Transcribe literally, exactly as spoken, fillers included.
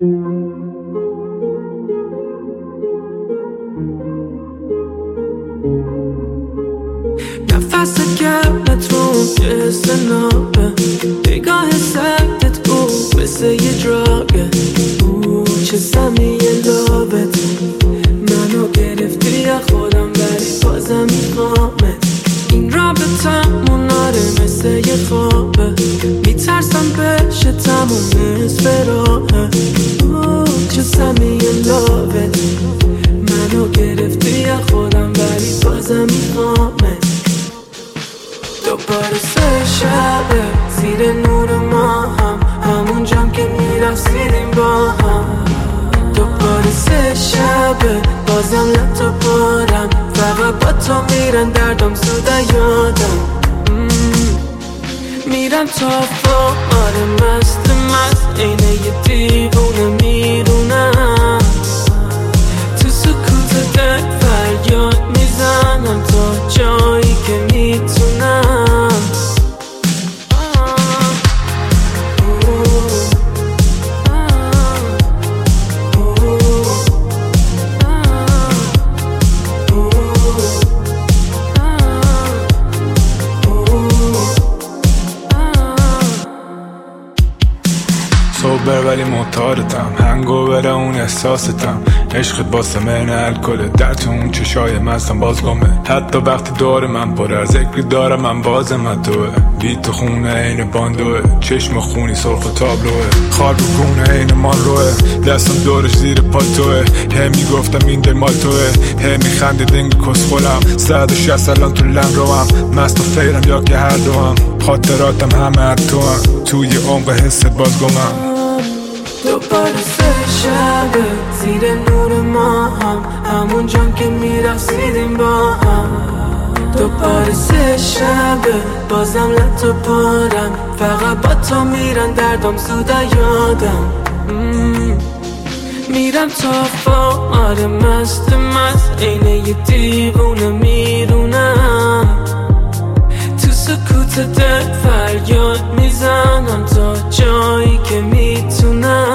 نفست گرمت رو که سنابه نگاه سردت او مثل یه دراگه او چه سمیه لابت منو گرفتی یا خودم ولی بازم میخوامت این رابطمون آره مثل یه خوابه میترسم بشه تموم نصف راهه او چه سمیه لابت منو گرفتی یا خودم ولی بازم میخوامت دوباره سه شبه زیر نور ما هم همون جام که میرسیدیم با هم دوباره سه شبه بازم لطا پارم فقط با تو میرن دردم زوده یادم میرم تا آره مست مست اینه یه دیوونه میرونم تو سکوت دل فریاد میزنم تا جایی که میتونم صبر ولی معتادتم هنگو بره اون احساستم عشقت باسه من الکله در تو اون چشای مستم باز گمه حتی وقتی دور من پر از ذکری دارم من بازم توه بی تو خونه این باندوه چشم خونی سرخ و تابلوه خال بکونه این مال روه دستم دورش زیر پاتوه هی میگفتم این دل مال توه هی میخنده دنگ کس خولم صد و شست الان تو لن روم مست و فیرم یا که هر دوم خاطراتم همه هر تو هم توی عمق حست باز گمم دوباره سه شبه زیر نور ما هم همون جام که میرسیدیم با هم دوباره سه شبه بازم لطا پارم فقط با تو میرن دردم زوده یادم میرم تا فا آره مست مست اینه یه دیوونه میرونم تو سکوت دل فریاد میزنم تا جایی که میتونم